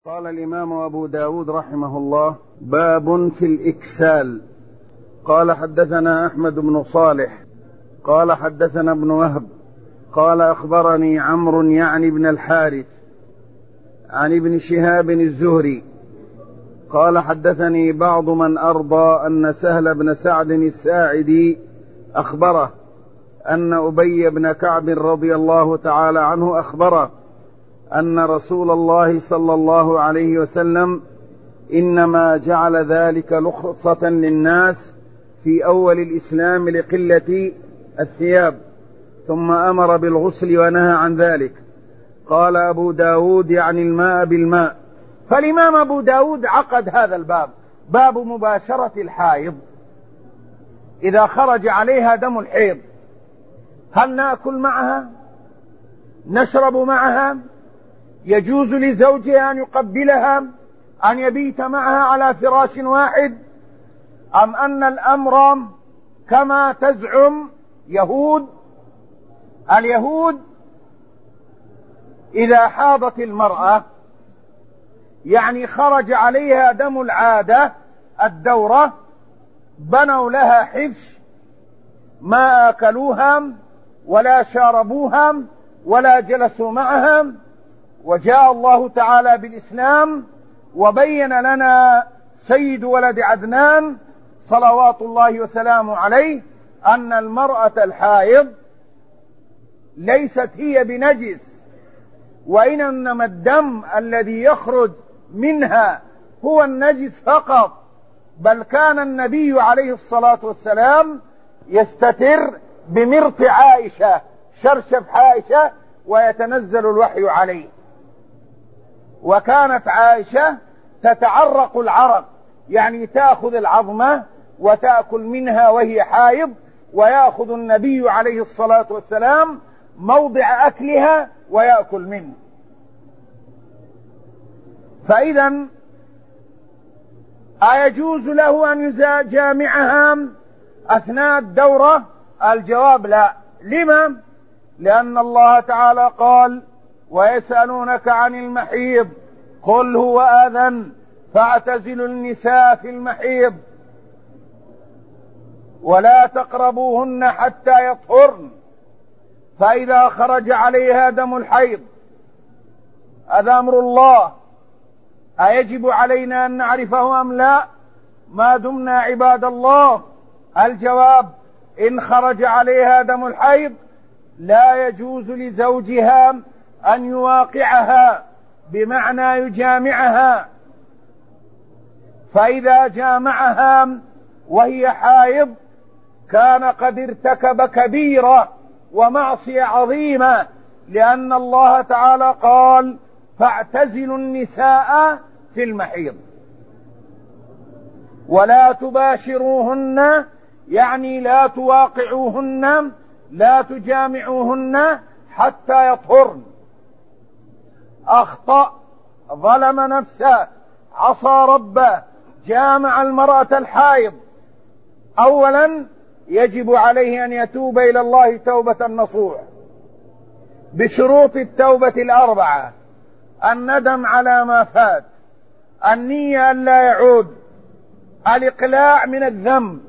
قال الإمام أبو داود رحمه الله: باب في الإكسال. قال: حدثنا أحمد بن صالح قال: حدثنا ابن وهب قال: أخبرني عمرو يعني بن الحارث عن ابن شهاب الزهري قال: حدثني بعض من أرضى أن سهل بن سعد الساعدي أخبره أن أبي بن كعب رضي الله تعالى عنه أخبره أن رسول الله صلى الله عليه وسلم إنما جعل ذلك رخصة للناس في أول الإسلام لقلة الثياب، ثم أمر بالغسل ونهى عن ذلك. قال أبو داود: يعني الماء بالماء. فالإمام أبو داود عقد هذا الباب، باب مباشرة الحائض إذا خرج عليها دم الحيض، هل نأكل معها؟ نشرب معها؟ يجوز لزوجها أن يقبلها؟ أن يبيت معها على فراش واحد؟ أم أن الأمر كما تزعم اليهود إذا حاضت المرأة، يعني خرج عليها دم العادة الدورة، بنوا لها حفش، ما أكلوها ولا شاربوها ولا جلسوا معها، وجاء الله تعالى بالإسلام وبين لنا سيد ولد عدنان صلوات الله وسلامه عليه أن المرأة الحائض ليست هي بنجس، وإنما الدم الذي يخرج منها هو النجس فقط. بل كان النبي عليه الصلاة والسلام يستتر بمرط عائشة، شرشف عائشة، ويتنزل الوحي عليه. وكانت عائشة تتعرق العرق، يعني تأخذ العظمة وتأكل منها وهي حائض، ويأخذ النبي عليه الصلاة والسلام موضع أكلها ويأكل منه. فإذا أيجوز له أن يجامعها أثناء الدورة؟ الجواب لا. لما؟ لأن الله تعالى قال: ويسألونك عن المحيض قل هو أذى فاعتزلوا النساء في المحيض ولا تقربوهن حتى يطهرن. فإذا خرج عليها دم الحيض، هذا أمر الله، أيجب علينا أن نعرفه أم لا ما دمنا عباد الله؟ الجواب: إن خرج عليها دم الحيض لا يجوز لزوجها أن يواقعها، بمعنى يجامعها. فإذا جامعها وهي حائض كان قد ارتكب كبيرة ومعصية عظيمة، لأن الله تعالى قال: فاعتزلوا النساء في المحيض ولا تباشروهن، يعني لا تواقعوهن، لا تجامعوهن حتى يطهرن. أخطأ، ظلم نفسه، عصى ربه، جامع المرأة الحائض. أولا يجب عليه أن يتوب إلى الله توبة نصوح بشروط التوبة الأربعة: الندم على ما فات، النية أن لا يعود، الإقلاع من الذنب،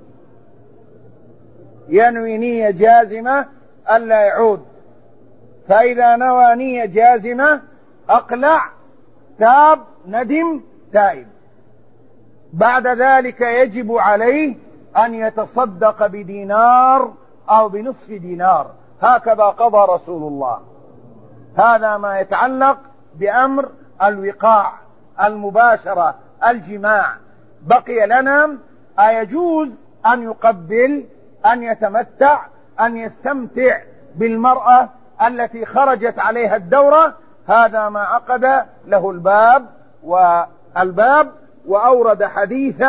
ينوي نية جازمة أن لا يعود. فإذا نوى نية جازمة أقلع، تاب، ندم، تائب. بعد ذلك يجب عليه أن يتصدق بدينار أو بنصف دينار، هكذا قضى رسول الله. هذا ما يتعلق بأمر الوقاع، المباشرة، الجماع. بقي لنا أيجوز أن يقبل، أن يتمتع، أن يستمتع بالمرأة التي خرجت عليها الدورة. هذا ما عقد له الباب. وأورد حديث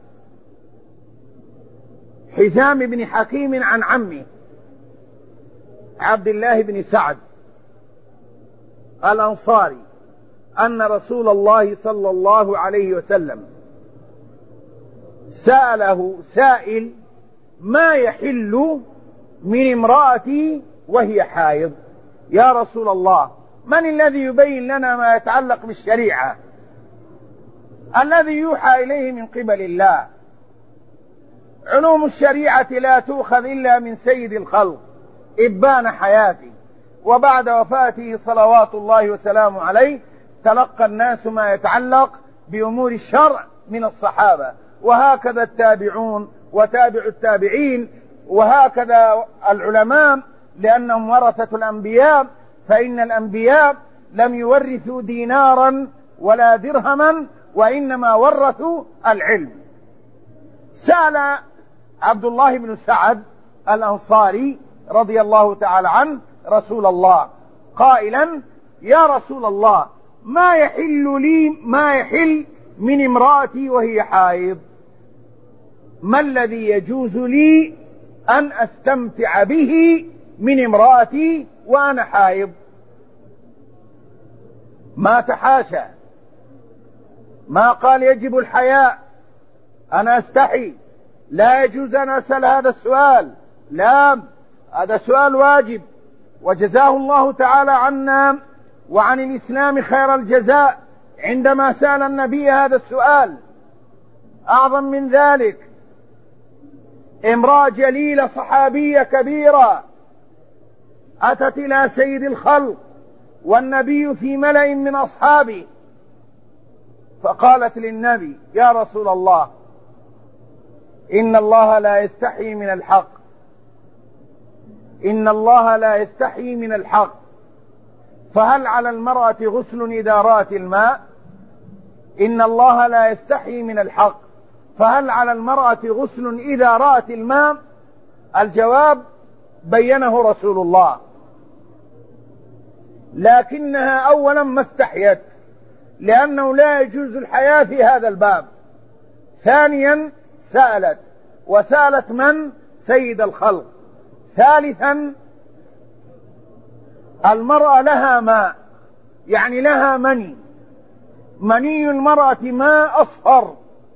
حزام بن حكيم عن عمه عبد الله بن سعد الأنصاري أن رسول الله صلى الله عليه وسلم سأله سائل: ما يحل من امرأتي وهي حائض؟ يا رسول الله، من الذي يبين لنا ما يتعلق بالشريعة؟ الذي يوحى إليه من قبل الله. علوم الشريعة لا تؤخذ إلا من سيد الخلق إبان حياته، وبعد وفاته صلوات الله وسلامه عليه تلقى الناس ما يتعلق بأمور الشرع من الصحابة، وهكذا التابعون وتابع التابعين، وهكذا العلماء، لأنهم ورثة الأنبياء، فإن الأنبياء لم يورثوا دينارا ولا درهما، وإنما ورثوا العلم. سأل عبد الله بن سعد الأنصاري رضي الله تعالى عنه رسول الله قائلا: يا رسول الله، ما يحل من امرأتي وهي حائض؟ ما الذي يجوز لي أن أستمتع به من امرأتي وأنا حائض؟ ما تحاشى، ما قال يجب الحياء، أنا أستحي، لا يجوز أن أسأل هذا السؤال، لا، هذا سؤال واجب، وجزاه الله تعالى عنا وعن الإسلام خير الجزاء عندما سأل النبي هذا السؤال. أعظم من ذلك، امرأة جليلة صحابية كبيرة أتت إلى سيد الخلق والنبي في ملأ من أصحابه، فقالت للنبي: يا رسول الله، إن الله لا يستحي من الحق، إن الله لا يستحي من الحق، فهل على المرأة غسل إذا رأت الماء؟ إن الله لا يستحي من الحق، فهل على المرأة غسل إذا رأت الماء؟ الجواب بينه رسول الله، لكنها أولا ما استحيت، لأنه لا يجوز الحياة في هذا الباب. ثانيا سألت، وسألت من؟ سيد الخلق. ثالثا المرأة لها ماء، يعني لها مني المرأة ماء أصفر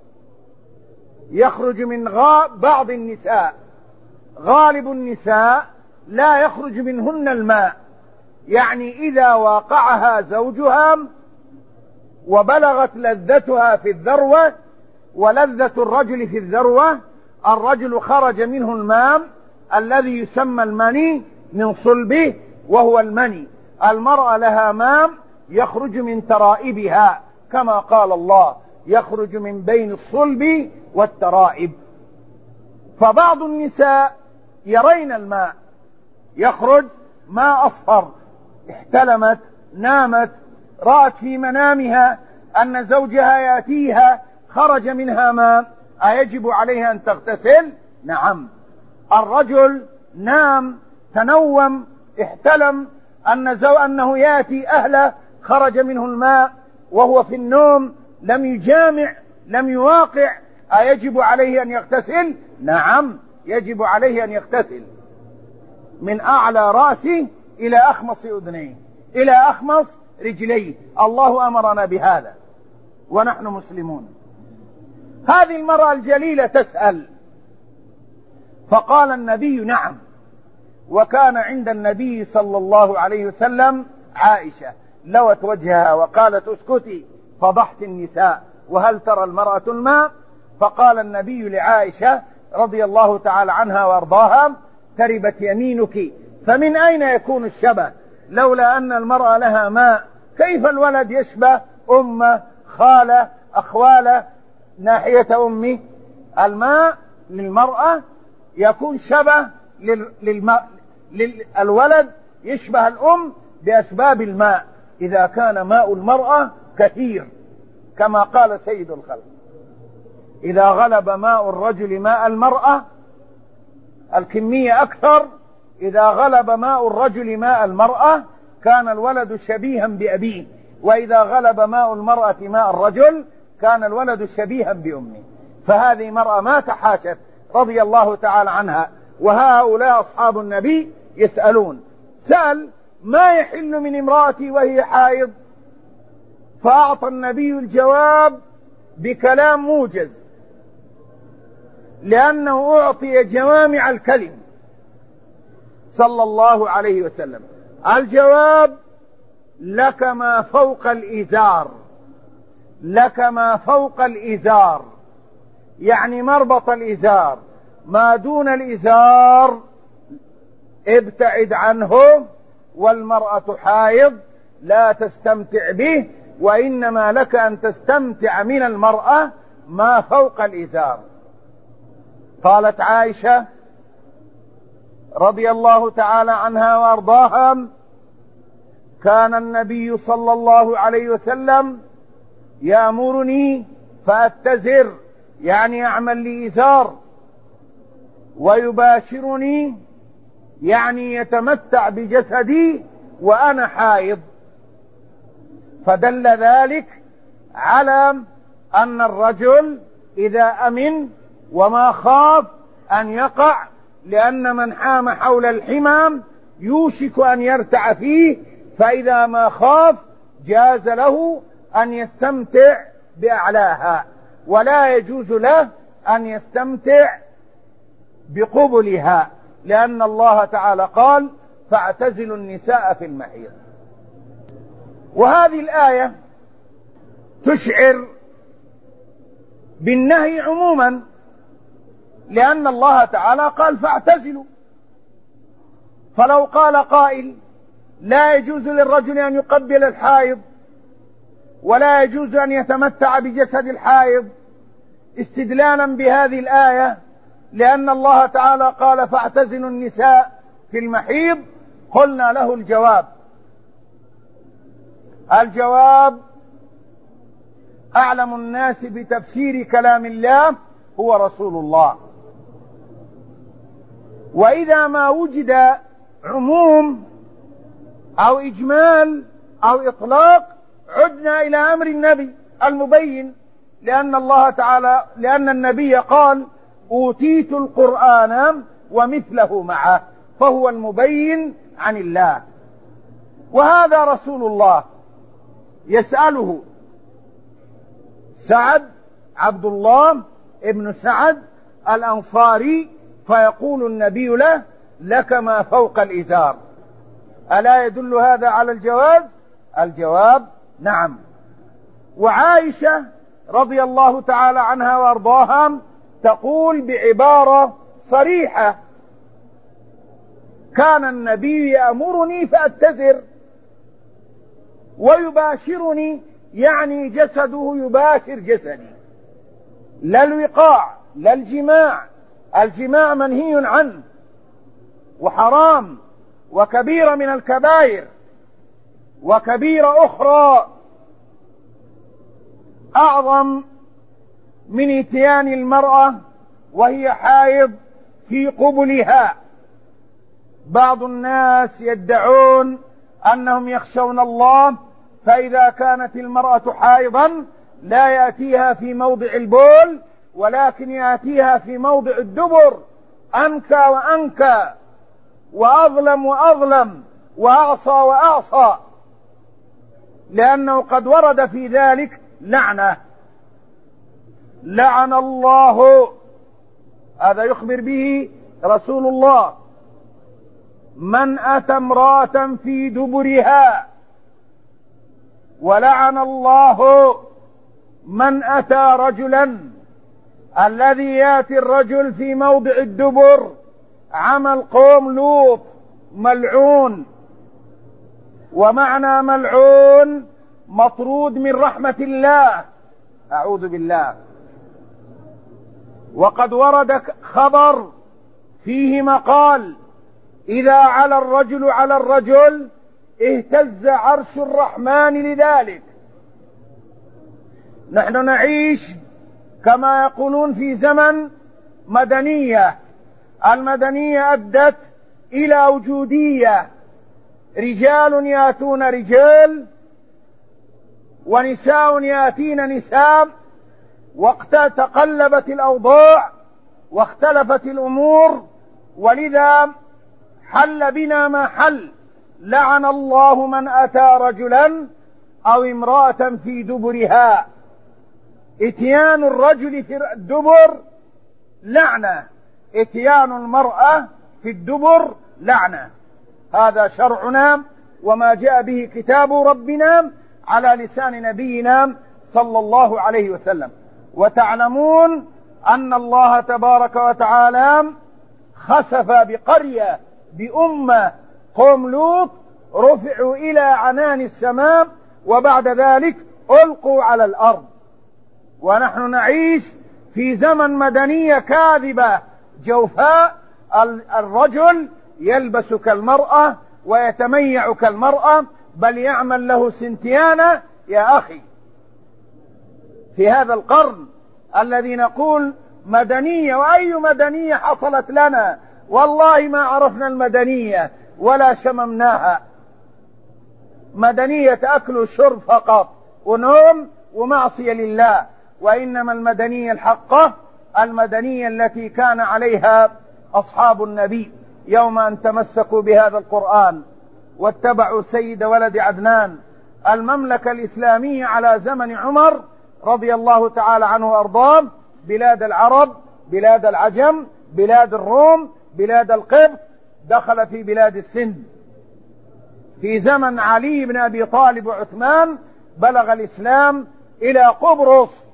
يخرج من بعض النساء، غالب النساء لا يخرج منهن الماء، يعني إذا واقعها زوجها وبلغت لذتها في الذروة ولذة الرجل في الذروة، الرجل خرج منه الماء الذي يسمى المني من صلبه وهو المني. المرأة لها ماء يخرج من ترائبها، كما قال الله: يخرج من بين الصلب والترائب. فبعض النساء يرين الماء يخرج ماء أصفر، احتلمت، نامت، رأت في منامها أن زوجها يأتيها خرج منها ماء، أيجب عليها أن تغتسل؟ نعم. الرجل نام، تنوم، احتلم أنه يأتي أهله خرج منه الماء وهو في النوم، لم يجامع، لم يواقع، أيجب عليه أن يغتسل؟ نعم، يجب عليه أن يغتسل من أعلى رأسه إلى أخمص أذنيه إلى أخمص رجليه. الله أمرنا بهذا ونحن مسلمون. هذه المرأة الجليلة تسأل، فقال النبي: نعم. وكان عند النبي صلى الله عليه وسلم عائشة لوت وجهها وقالت: اسكتي، فضحت النساء، وهل ترى المرأة الماء؟ فقال النبي لعائشة رضي الله تعالى عنها وارضاها: تربت يمينك، فمن أين يكون الشبه؟ لولا أن المرأة لها ماء، كيف الولد يشبه أمه، خالة، أخوالة ناحية أمه؟ الماء للمرأة يكون شبه الولد يشبه الأم بأسباب الماء، إذا كان ماء المرأة كثير، كما قال سيد الخلق: إذا غلب ماء الرجل ماء المرأة، الكمية أكثر، إذا غلب ماء الرجل ماء المرأة كان الولد شبيها بأبيه، وإذا غلب ماء المرأة ماء الرجل كان الولد شبيها بأمه. فهذه مرأة ما تحاشت رضي الله تعالى عنها، وهؤلاء أصحاب النبي يسألون. سأل: ما يحل من امرأتي وهي حائض؟ فأعطى النبي الجواب بكلام موجز، لأنه أعطي جوامع الكلم صلى الله عليه وسلم. الجواب: لك ما فوق الإزار، لك ما فوق الإزار، يعني مربط الإزار، ما دون الإزار ابتعد عنه، والمرأة حائض لا تستمتع به، وإنما لك أن تستمتع من المرأة ما فوق الإزار. قالت عائشة رضي الله تعالى عنها وأرضاها: كان النبي صلى الله عليه وسلم يأمرني فأتزر، يعني أعمل لي إزار، ويباشرني، يعني يتمتع بجسدي وأنا حائض. فدل ذلك على أن الرجل إذا أمن وما خاف أن يقع، لأن من حام حول الحمام يوشك أن يرتع فيه، فإذا ما خاف جاز له أن يستمتع بأعلاها، ولا يجوز له أن يستمتع بقبلها، لأن الله تعالى قال: فاعتزلوا النساء في المحيض. وهذه الآية تشعر بالنهي عموما، لأن الله تعالى قال: فاعتزلوا. فلو قال قائل: لا يجوز للرجل أن يقبل الحائض، ولا يجوز أن يتمتع بجسد الحائض، استدلالا بهذه الآية، لأن الله تعالى قال: فاعتزلوا النساء في المحيض، قلنا له الجواب أعلم الناس بتفسير كلام الله هو رسول الله. وإذا ما وجد عموم أو إجمال أو إطلاق عدنا إلى أمر النبي المبين، لأن النبي قال: أوتيت القرآن ومثله معه، فهو المبين عن الله. وهذا رسول الله يسأله سعد، عبد الله ابن سعد الأنصاري، فيقول النبي له: لك ما فوق الإزار. ألا يدل هذا على الجواز؟ الجواب نعم. وعائشة رضي الله تعالى عنها وأرضاها تقول بعبارة صريحة: كان النبي يأمرني فأتزر، ويباشرني، يعني جسده يباشر جسدي، لا الوقاع لا الجماع. الجماع منهي عنه وحرام وكبيرة من الكبائر، وكبيرة أخرى أعظم من إتيان المرأة وهي حائض في قبلها. بعض الناس يدعون أنهم يخشون الله، فإذا كانت المرأة حائضا لا يأتيها في موضع البول، ولكن يأتيها في موضع الدبر، أنكى وأنكى، وأظلم وأظلم، وأعصى وأعصى، لأنه قد ورد في ذلك لعنة. لعن الله، هذا يخبر به رسول الله، من أتى امرأة في دبرها، ولعن الله من أتى رجلا. الذي يأتي الرجل في موضع الدبر عمل قوم لوط، ملعون. ومعنى ملعون مطرود من رحمة الله، أعوذ بالله. وقد ورد خبر فيه مقال: إذا على الرجل على الرجل اهتز عرش الرحمن لذلك. نحن نعيش كما يقولون في زمن مدنية. المدنية أدت إلى وجودية، رجال يأتون رجال، ونساء يأتين نساء، وقت تقلبت الأوضاع واختلفت الأمور، ولذا حل بنا ما حل. لعن الله من أتى رجلا أو امرأة في دبرها. اتيان الرجل في الدبر لعنة، اتيان المرأة في الدبر لعنة. هذا شرعنا وما جاء به كتاب ربنا على لسان نبينا صلى الله عليه وسلم. وتعلمون أن الله تبارك وتعالى خسف بقرية بأمة قوم لوط، رفعوا إلى عنان السماء وبعد ذلك ألقوا على الأرض. ونحن نعيش في زمن مدنية كاذبة جوفاء، الرجل يلبس كالمرأة ويتميع كالمرأة، بل يعمل له سنتيانة. يا أخي، في هذا القرن الذي نقول مدنية، وأي مدنية حصلت لنا؟ والله ما عرفنا المدنية ولا شممناها. مدنية أكل وشرب فقط ونوم ومعصية لله. وإنما المدنية الحقة المدنية التي كان عليها أصحاب النبي يوم أن تمسكوا بهذا القرآن واتبعوا سيد ولد عدنان. المملكة الإسلامية على زمن عمر رضي الله تعالى عنه وأرضاه، بلاد العرب، بلاد العجم، بلاد الروم، بلاد القبط، دخل في بلاد السند. في زمن علي بن أبي طالب وعثمان بلغ الإسلام إلى قبرص،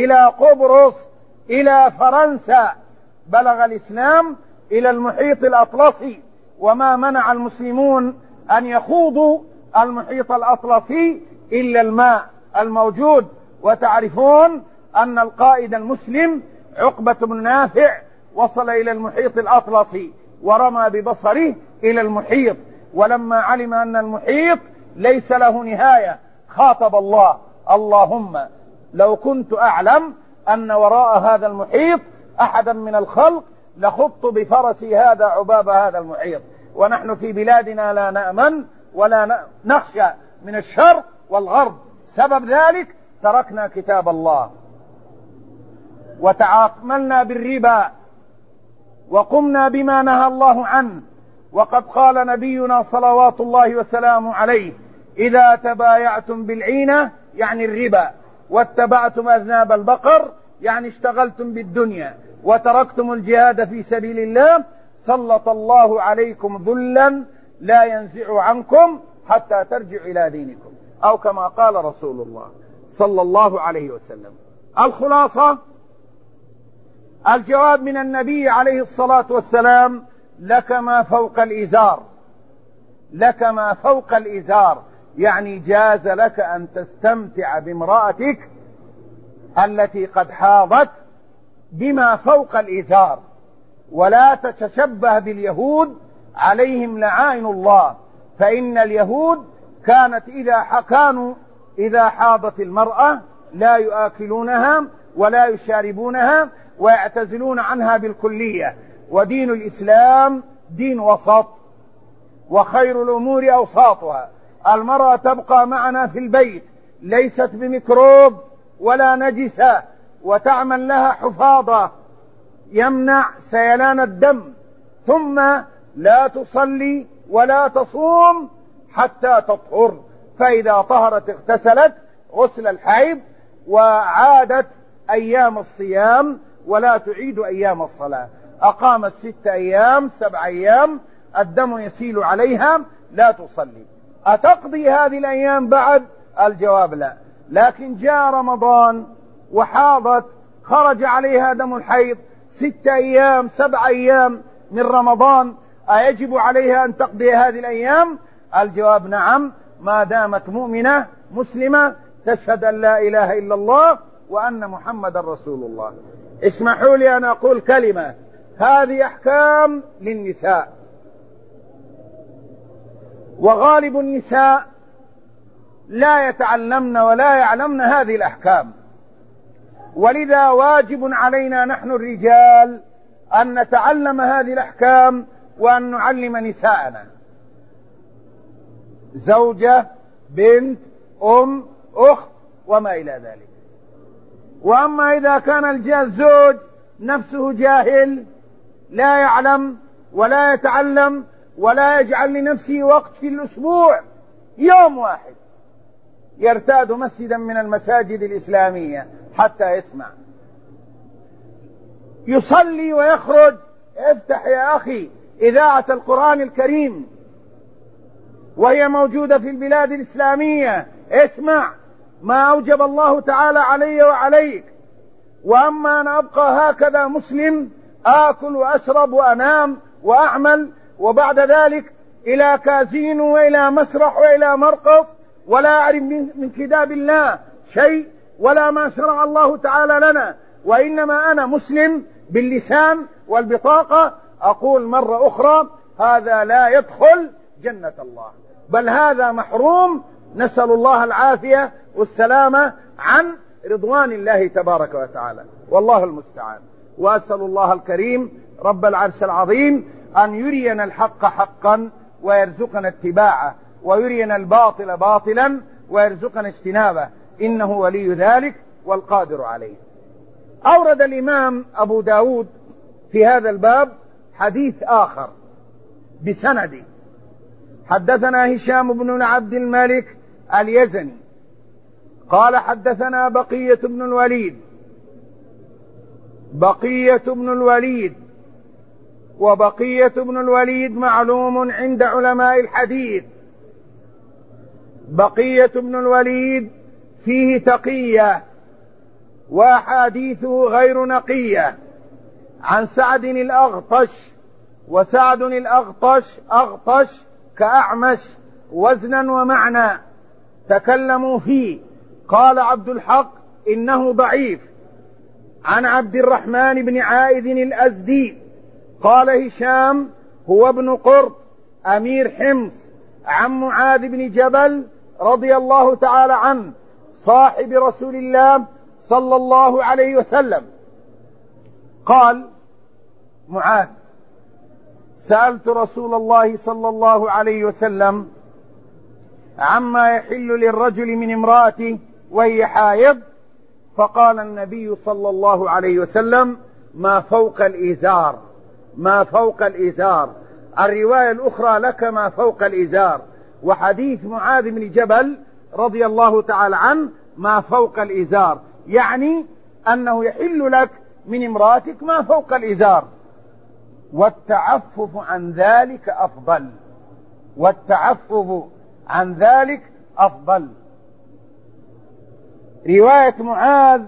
إلى فرنسا، بلغ الإسلام إلى المحيط الأطلسي. وما منع المسلمون أن يخوضوا المحيط الأطلسي إلا الماء الموجود. وتعرفون أن القائد المسلم عقبة بن نافع وصل إلى المحيط الأطلسي ورمى ببصره إلى المحيط، ولما علم أن المحيط ليس له نهاية خاطب الله: اللهم لو كنت أعلم أن وراء هذا المحيط أحدا من الخلق لخضت بفرسي هذا عباب هذا المحيط. ونحن في بلادنا لا نأمن ولا نخشى من الشر والغرب. سبب ذلك تركنا كتاب الله وتعاملنا بالربا وقمنا بما نهى الله عنه. وقد قال نبينا صلوات الله وسلامه عليه: إذا تبايعتم بالعينة يعني الربا، واتبعتم أذناب البقر يعني اشتغلتم بالدنيا، وتركتم الجهاد في سبيل الله، سلط الله عليكم ذلا لا ينزع عنكم حتى ترجعوا إلى دينكم، أو كما قال رسول الله صلى الله عليه وسلم. الخلاصة، الجواب من النبي عليه الصلاة والسلام: لك ما فوق الإزار. لك ما فوق الإزار يعني جاز لك أن تستمتع بامرأتك التي قد حاضت بما فوق الإزار، ولا تتشبه باليهود عليهم لعائن الله. فإن اليهود كانوا إذا حاضت المرأة لا يؤكلونها ولا يشاربونها ويعتزلون عنها بالكلية. ودين الإسلام دين وسط، وخير الأمور أوساطها. المرأة تبقى معنا في البيت، ليست بميكروب ولا نجسة، وتعمل لها حفاظة يمنع سيلان الدم. ثم لا تصلي ولا تصوم حتى تطهر، فإذا طهرت اغتسلت غسل الحيض وعادت أيام الصيام ولا تعيد أيام الصلاة. أقامت 6 أيام 7 أيام الدم يسيل عليها لا تصلي. أتقضي هذه الأيام بعد؟ الجواب لا. لكن جاء رمضان وحاضت، خرج عليها دم الحيض 6 أيام 7 أيام من رمضان، أيجب عليها أن تقضي هذه الأيام؟ الجواب نعم، ما دامت مؤمنة مسلمة تشهد أن لا إله إلا الله وأن محمد رسول الله. اسمحوا لي أن أقول كلمة: هذه أحكام للنساء، وغالب النساء لا يتعلمن ولا يعلمن هذه الأحكام، ولذا واجب علينا نحن الرجال أن نتعلم هذه الأحكام وأن نعلم نساءنا، زوجة، بنت، أم، أخت، وما إلى ذلك. وأما إذا كان الزوج نفسه جاهل لا يعلم ولا يتعلم ولا يجعل لنفسه وقت في الأسبوع يوم واحد يرتاد مسجدا من المساجد الإسلامية حتى يسمع، يصلي ويخرج، افتح يا أخي إذاعة القرآن الكريم وهي موجودة في البلاد الإسلامية، اسمع ما أوجب الله تعالى علي وعليك، وأما أنا أبقى هكذا مسلم آكل وأشرب وأنام وأعمل، وبعد ذلك إلى كازينو وإلى مسرح وإلى مرقص، ولا أعرف من كتاب الله شيء ولا ما شرع الله تعالى لنا، وإنما أنا مسلم باللسان والبطاقة، أقول مرة أخرى هذا لا يدخل جنة الله، بل هذا محروم، نسأل الله العافية والسلامة عن رضوان الله تبارك وتعالى، والله المستعان. وأسأل الله الكريم رب العرش العظيم أن يرينا الحق حقا ويرزقنا اتباعه، ويرينا الباطل باطلا ويرزقنا اجتنابه، إنه ولي ذلك والقادر عليه. أورد الإمام أبو داود في هذا الباب حديث آخر بسنده. حدثنا هشام بن عبد الملك اليزني قال حدثنا بقية بن الوليد، وبقية بن الوليد معلوم عند علماء الحديث. بقية بن الوليد فيه تقية وأحاديثه غير نقية. عن سعد الأغطش، وسعد الأغطش أغطش كأعمش وزنا ومعنى، تكلموا فيه. قال عبد الحق إنه ضعيف. عن عبد الرحمن بن عائذ الأزدي قال هشام هو ابن قرط أمير حمص، عن معاذ بن جبل رضي الله تعالى عنه صاحب رسول الله صلى الله عليه وسلم. قال معاذ سألت رسول الله صلى الله عليه وسلم عما يحل للرجل من امرأته وهي حائض، فقال النبي صلى الله عليه وسلم ما فوق الإزار، ما فوق الإزار. الرواية الأخرى لك ما فوق الإزار، وحديث معاذ بن جبل رضي الله تعالى عنه ما فوق الإزار، يعني أنه يحل لك من امرأتك ما فوق الإزار. والتعفف عن ذلك أفضل، والتعفف عن ذلك أفضل. رواية معاذ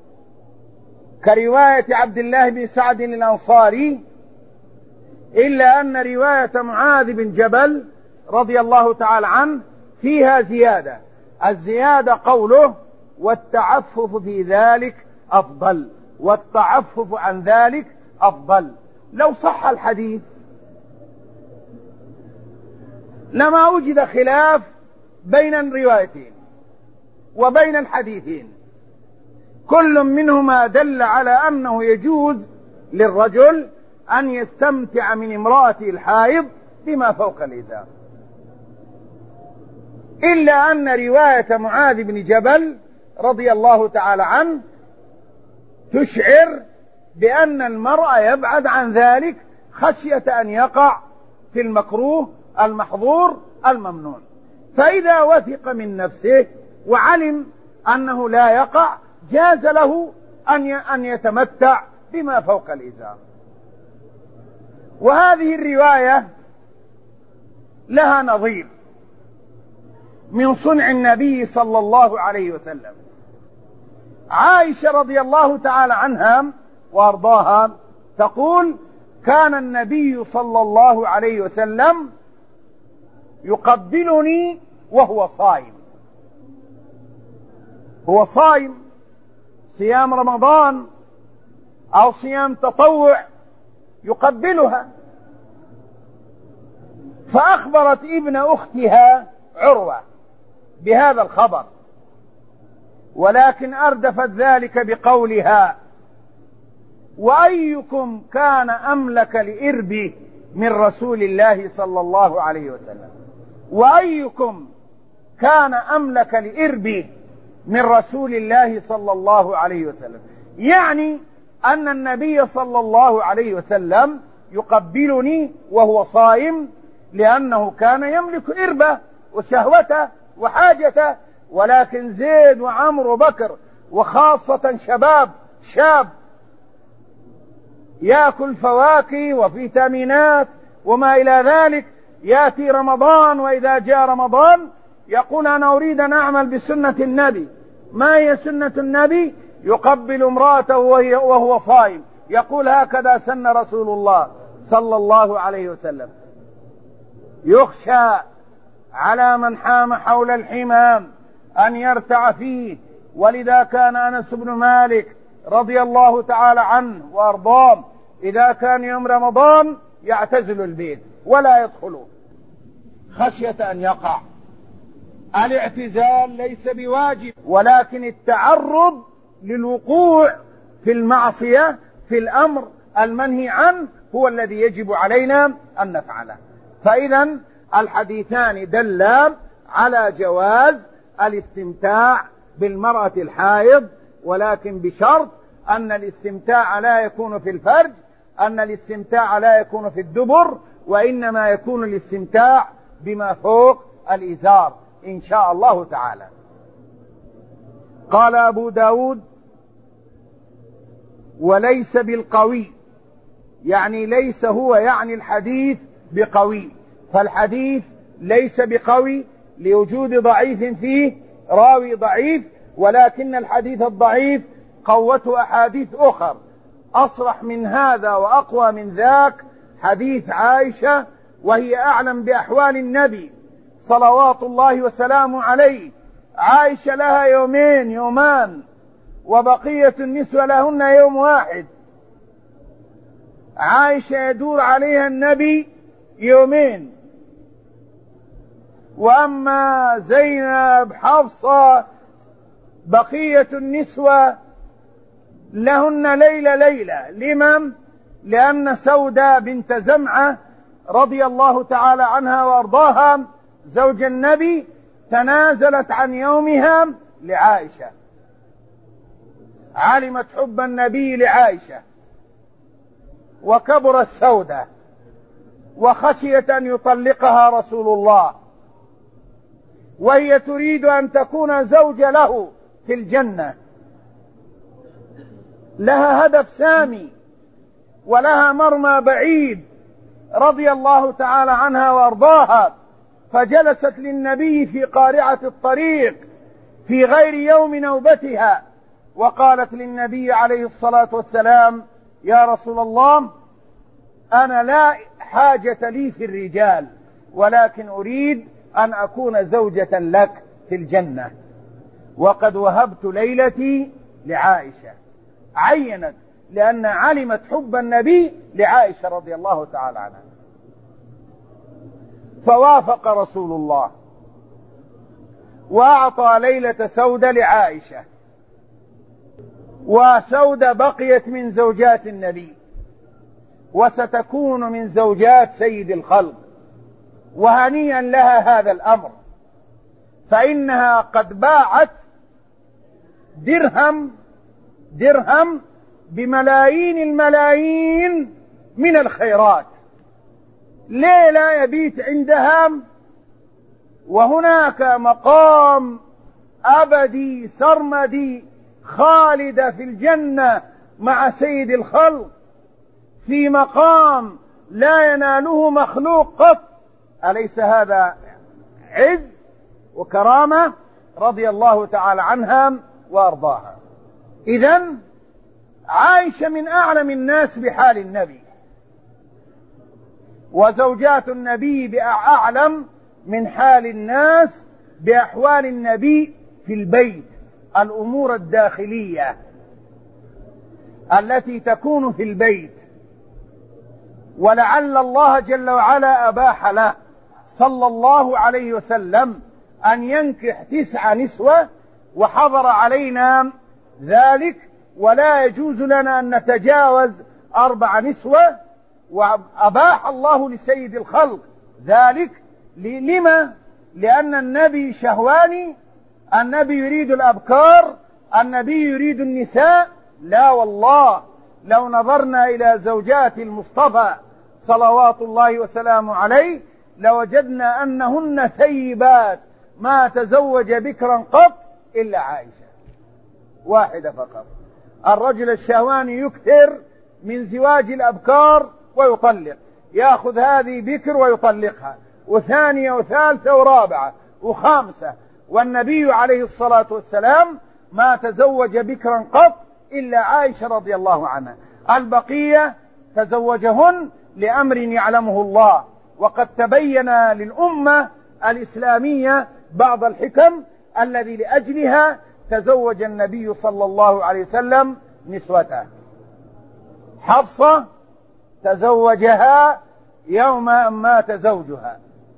كرواية عبد الله بن سعد الأنصاري، إلا أن رواية معاذ بن جبل رضي الله تعالى عنه فيها زيادة. الزيادة قوله والتعفف في ذلك أفضل، والتعفف عن ذلك أفضل. لو صح الحديث لما وجد خلاف بين الروايتين وبين الحديثين، كل منهما دل على أنه يجوز للرجل أن يستمتع من امرأته الحائض بما فوق الإزار، إلا أن رواية معاذ بن جبل رضي الله تعالى عنه تشعر بأن المرء يبعد عن ذلك خشية أن يقع في المكروه المحظور الممنوع. فإذا وثق من نفسه وعلم أنه لا يقع، جاز له أن يتمتع بما فوق الإزار. وهذه الرواية لها نظير من صنع النبي صلى الله عليه وسلم. عائشة رضي الله تعالى عنها وارضاها تقول كان النبي صلى الله عليه وسلم يقبلني وهو صائم، هو صائم صيام رمضان أو صيام تطوع يقبلها. فأخبرت ابن أختها عروة بهذا الخبر، ولكن أردفت ذلك بقولها وأيكم كان أملك لإربه من رسول الله صلى الله عليه وسلم، وأيكم كان أملك لإربه من رسول الله صلى الله عليه وسلم، يعني أن النبي صلى الله عليه وسلم يقبلني وهو صائم، لأنه كان يملك إربه وشهوته وحاجته. ولكن زيد وعمر وبكر وخاصة شاب يأكل فواكه وفيتامينات وما إلى ذلك، يأتي رمضان وإذا جاء رمضان يقول أنا أريد أن أعمل بسنة النبي ما هي سنة النبي؟ يقبل امرأته وهو صائم، يقول هكذا سن رسول الله صلى الله عليه وسلم. يخشى على من حام حول الحمام أن يرتع فيه، ولذا كان أنس بن مالك رضي الله تعالى عنه وأرضاه إذا كان يوم رمضان يعتزل البيت ولا يدخله خشية أن يقع. الاعتزال ليس بواجب، ولكن التعرض للوقوع في المعصية في الأمر المنهي عنه هو الذي يجب علينا أن نفعله. فإذا الحديثان دلان على جواز الاستمتاع بالمرأة الحائض، ولكن بشرط أن الاستمتاع لا يكون في الفرج، أن الاستمتاع لا يكون في الدبر، وإنما يكون الاستمتاع بما فوق الإزار إن شاء الله تعالى. قال أبو داود: وليس بالقوي، يعني ليس هو يعني الحديث بقوي، فالحديث ليس بقوي لوجود ضعيف فيه، راوي ضعيف، ولكن الحديث الضعيف قوته أحاديث أخر أصرح من هذا وأقوى من ذاك. حديث عائشة وهي أعلم بأحوال النبي صلوات الله وسلامه عليه. عائشة لها يومان، وبقية النسوة لهن يوم واحد. عائشة يدور عليها النبي يومين، وأما زينب حفصة بقية النسوة لهن ليلة. لمن؟ لأن سودة بنت زمعة رضي الله تعالى عنها وأرضاها زوج النبي تنازلت عن يومها لعائشة، علمت حب النبي لعائشة وكبر السودة وخشيت أن يطلقها رسول الله، وهي تريد أن تكون زوجة له في الجنة، لها هدف سامي ولها مرمى بعيد رضي الله تعالى عنها وأرضاها. فجلست للنبي في قارعة الطريق في غير يوم نوبتها، وقالت للنبي عليه الصلاة والسلام: يا رسول الله، أنا لا حاجة لي في الرجال، ولكن أريد أن أكون زوجة لك في الجنة، وقد وهبت ليلتي لعائشة. عينت لأن علمت حب النبي لعائشة رضي الله تعالى عنها. فوافق رسول الله وأعطى ليلة سودة لعائشة، وسودة بقيت من زوجات النبي وستكون من زوجات سيد الخلق، وهنيئا لها هذا الأمر، فإنها قد باعت درهم بملايين الملايين من الخيرات. ليه لا يبيت عندها وهناك مقام أبدي سرمدي خالد في الجنة مع سيد الخلق، في مقام لا يناله مخلوق قط؟ أليس هذا عز وكرامة؟ رضي الله تعالى عنها وأرضاها. إذن عائشة من أعلم الناس بحال النبي، وزوجات النبي بأعلم من حال الناس بأحوال النبي في البيت، الأمور الداخلية التي تكون في البيت. ولعل الله جل وعلا أباح له صلى الله عليه وسلم أن ينكح 9 نسوة، وحضر علينا ذلك، ولا يجوز لنا أن نتجاوز 4 نسوة، وأباح الله لسيد الخلق ذلك. لما؟ لأن النبي شهواني، النبي يريد الأبكار، النبي يريد النساء؟ لا والله، لو نظرنا إلى زوجات المصطفى صلوات الله وسلامه عليه لوجدنا أنهن ثيبات، ما تزوج بكرا قط إلا عائشة واحدة فقط. الرجل الشهواني يكثر من زواج الأبكار ويطلق، يأخذ هذه بكر ويطلقها، وثانية وثالثة ورابعة وخامسة. والنبي عليه الصلاة والسلام ما تزوج بكرا قط إلا عائشة رضي الله عنها، البقية تزوجهن لأمر يعلمه الله. وقد تبين للأمة الإسلامية بعض الحكم الذي لأجلها تزوج النبي صلى الله عليه وسلم نسوته. حفصة تزوجها يوم أن مات زوجها،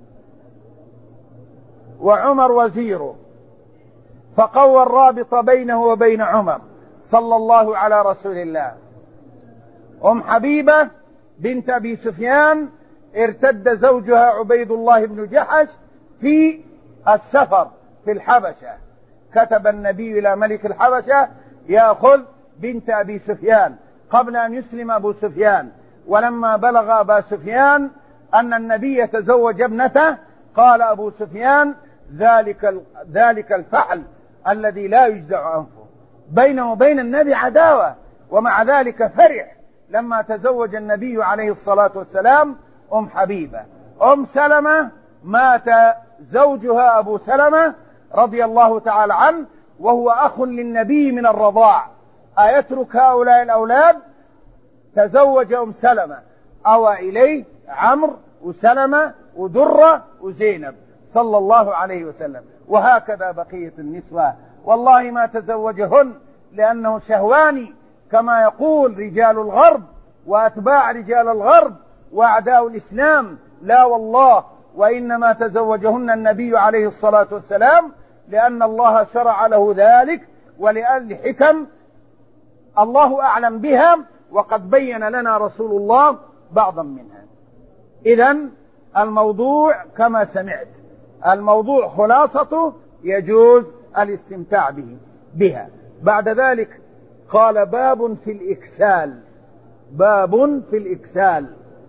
وعمر وزيره، فقوى الرابط بينه وبين عمر صلى الله على رسول الله. أم حبيبة بنت أبي سفيان ارتد زوجها عبيد الله بن جحش في السفر في الحبشة، كتب النبي إلى ملك الحبشة يأخذ بنت أبي سفيان قبل أن يسلم أبو سفيان. ولما بلغ أبا سفيان أن النبي يتزوج ابنته قال أبو سفيان ذلك الفعل الذي لا يجدع أنفه. بينه وبين النبي عداوة، ومع ذلك فرح لما تزوج النبي عليه الصلاة والسلام أم حبيبة. أم سلمة مات زوجها أبو سلمة رضي الله تعالى عنه وهو أخ للنبي من الرضاع، أيترك هؤلاء الأولاد؟ تزوج أم سلمة، أوى إليه عمرو وسلمة ودرة وزينب صلى الله عليه وسلم. وهكذا بقية النسوة، والله ما تزوجهن لأنه شهواني كما يقول رجال الغرب وأتباع رجال الغرب وأعداء الإسلام، لا والله، وإنما تزوجهن النبي عليه الصلاة والسلام لأن الله شرع له ذلك ولأجل حكم الله أعلم بها، وقد بين لنا رسول الله بعضا منها. إذن الموضوع كما سمعت، الموضوع خلاصته يجوز الاستمتاع بها. بعد ذلك قال باب في الإكسال. باب في الإكسال،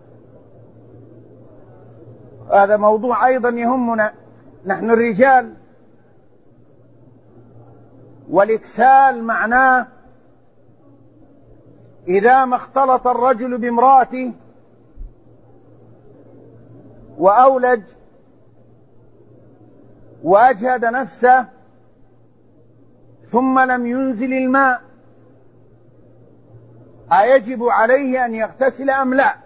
هذا موضوع أيضا يهمنا نحن الرجال. والإكسال معناه إذا ما اختلط الرجل بامرأته وأولج وأجهد نفسه ثم لم ينزل الماء، أيجب عليه أن يغتسل أم لا؟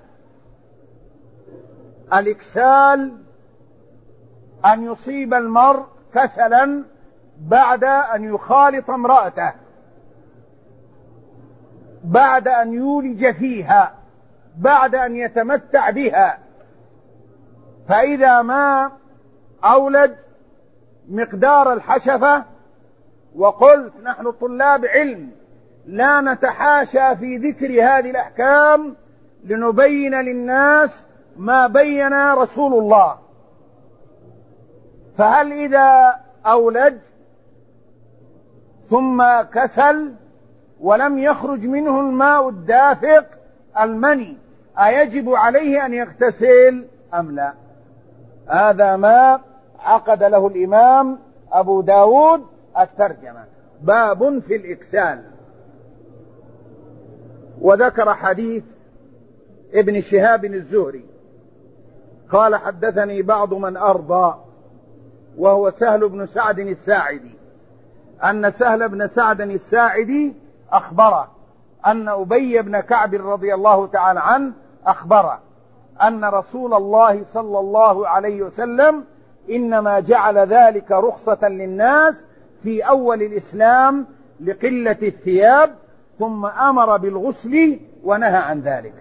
الإكسال أن يصيب المرء كسلا بعد أن يخالط امرأته، بعد أن يولج فيها، بعد أن يتمتع بها، فإذا ما أولج مقدار الحشفة، وقلت نحن طلاب علم لا نتحاشى في ذكر هذه الأحكام لنبين للناس ما بين رسول الله. فهل إذا أولج ثم كسل ولم يخرج منه الماء الدافق المني أيجب عليه أن يغتسل أم لا؟ هذا ما عقد له الإمام أبو داود الترجمة، باب في الإكسال. وذكر حديث ابن شهاب الزهري قال حدثني بعض من أرضى، وهو سهل بن سعد الساعدي، أن سهل بن سعد الساعدي أخبره أن أبي بن كعب رضي الله تعالى عنه أخبره أن رسول الله صلى الله عليه وسلم إنما جعل ذلك رخصة للناس في أول الإسلام لقلة الثياب، ثم أمر بالغسل ونهى عن ذلك.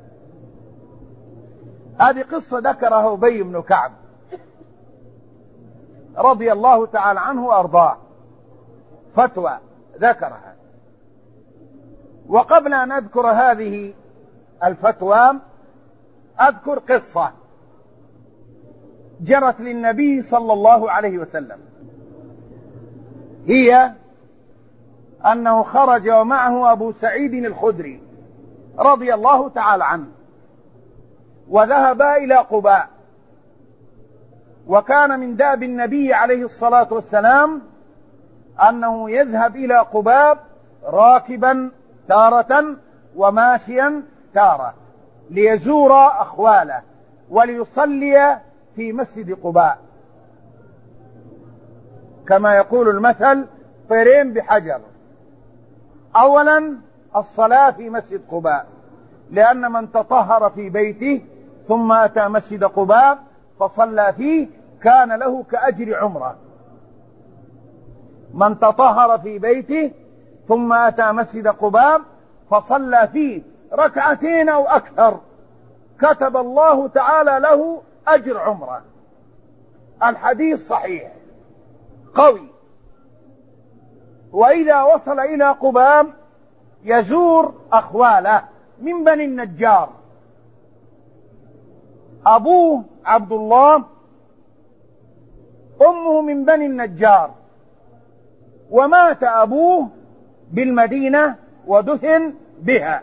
هذه قصة ذكرها أبي بن كعب رضي الله تعالى عنه وأرضاه، فتوى ذكرها. وقبل أن أذكر هذه الفتوى أذكر قصة جرت للنبي صلى الله عليه وسلم، هي أنه خرج ومعه أبو سعيد الخدري رضي الله تعالى عنه، وذهبا إلى قباء. وكان من داب النبي عليه الصلاة والسلام أنه يذهب إلى قباء راكبا تارة وماشيا تارة ليزور أخواله وليصلي في مسجد قباء، كما يقول المثل طيرين بحجر. أولا الصلاة في مسجد قباء، لأن من تطهر في بيته ثم أتى مسجد قباء فصلى فيه كان له كأجر عمرة. من تطهر في بيته ثم أتى مسجد قباء فصلى فيه ركعتين أو أكثر كتب الله تعالى له أجر عمرة. الحديث صحيح قوي. وإذا وصل إلى قباء يزور أخواله من بني النجار. أبوه عبد الله، أمه من بني النجار، ومات أبوه بالمدينة ودفن بها.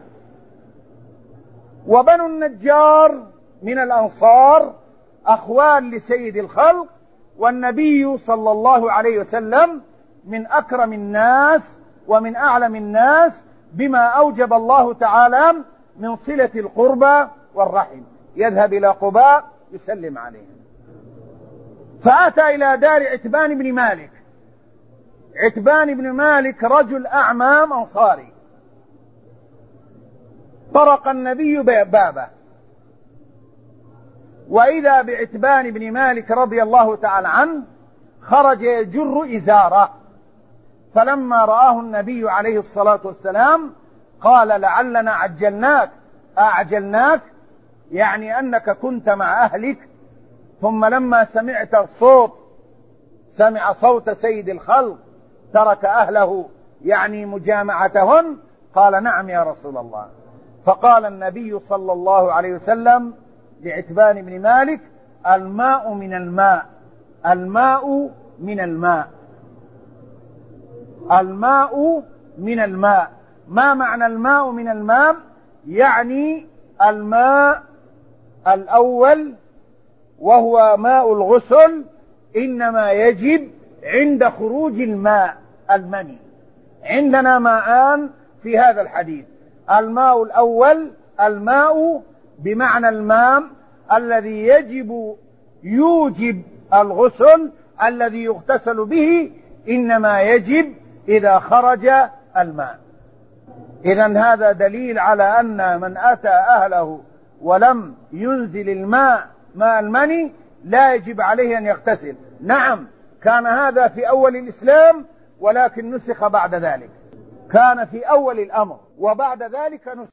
وبنو النجار من الأنصار أخوال لسيد الخلق، والنبي صلى الله عليه وسلم من أكرم الناس ومن أعلم الناس بما أوجب الله تعالى من صلة القربى والرحم. يذهب إلى قباء يسلم عليهم. فأتى إلى دار عتبان بن مالك. عتبان بن مالك رجل أعمى أنصاري. طرق النبي بابه، وإذا بعتبان بن مالك رضي الله تعالى عنه خرج يجر إزاره. فلما رآه النبي عليه الصلاة والسلام قال لعلنا أعجلناك، يعني أنك كنت مع أهلك، ثم لما سمعت الصوت، سمع صوت سيد الخلق، ترك أهله يعني مجامعتهن. قال نعم يا رسول الله. فقال النبي صلى الله عليه وسلم لعتبان بن مالك الماء من الماء، الماء من الماء، الماء من الماء. ما معنى الماء من الماء؟ يعني الماء الأول وهو ماء الغسل إنما يجب عند خروج الماء المني. عندنا ماءان في هذا الحديث. الماء الأول الماء بمعنى الماء الذي يوجب الغسل الذي يغتسل به، إنما يجب إذا خرج الماء. إذن هذا دليل على أن من أتى أهله ولم ينزل الماء ماء المني لا يجب عليه أن يغتسل. نعم كان هذا في أول الإسلام، ولكن نسخ بعد ذلك. كان في أول الأمر وبعد ذلك نسخ.